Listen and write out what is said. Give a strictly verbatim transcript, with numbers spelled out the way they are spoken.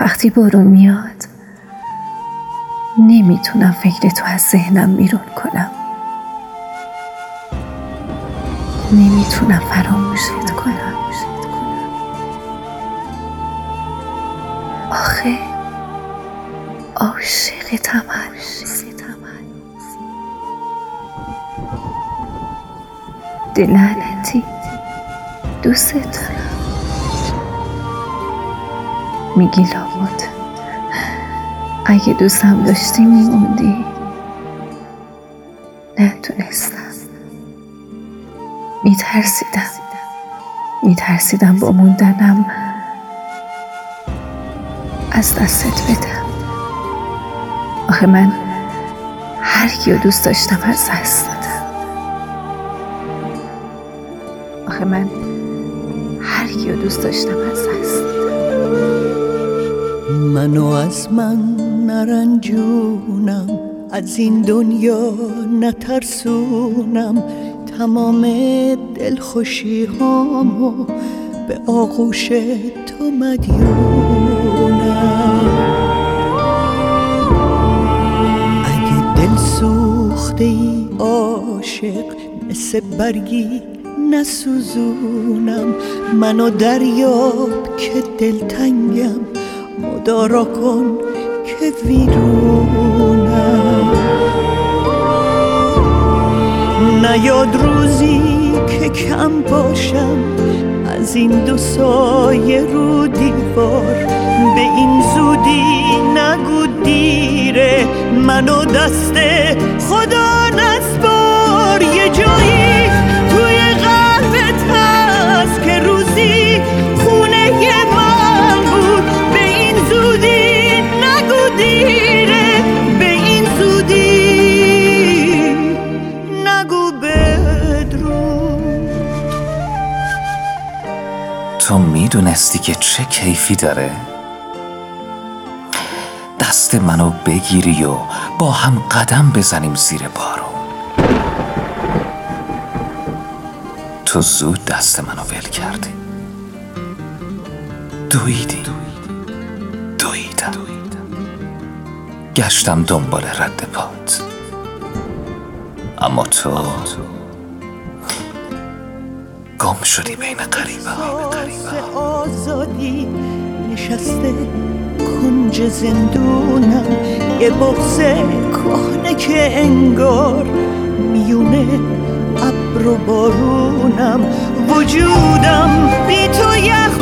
وقتی بارون میاد نمیتونم فکر تو از ذهنم بیرون کنم، نمیتونم فراموشت کنم. آخه عاشقتم هنوز، دلعنتی دوست دارم. میگی لابد اگه دوستم داشتی میموندی. نتونستم، میترسیدم میترسیدم با موندنم از دستت بدم. آخه من هر کیو دوست داشتم از دست دادم. آخه من هر کیو دوست داشتم از دست دادم. منو از من نرنجونم، از این دنیا نترسونم، تمام دلخوشی هامو به آغوش تو مدیونم. اگه دل سوخته ای عاشق، مثل برگی نسوزونم. منو دریاب که دلتنگم، مدارا کن که ویرونم. نیاد روزی که کم باشم از این دو سایه رو دیوار، به این زودی نگو دیره، منو دست خدا نسپار. یه جایی توی قلبت هست که روزی خونه من بود، به این زودی نگو دیره، به این زودی نگو بدرود. تو میدونستی که چه کیفی داره؟ دست منو بگیری و با هم قدم بزنیم زیر بارون. تو زود دست منو ول کردی، دویدی دویدم، گشتم دنبال رد پات، اما تو گم شدی بین غریبه ها. آزادی نشسته کنج زندونم، یه بغض کهنه که انگار میونه ابر و بارونم. وجودم بی تو یخ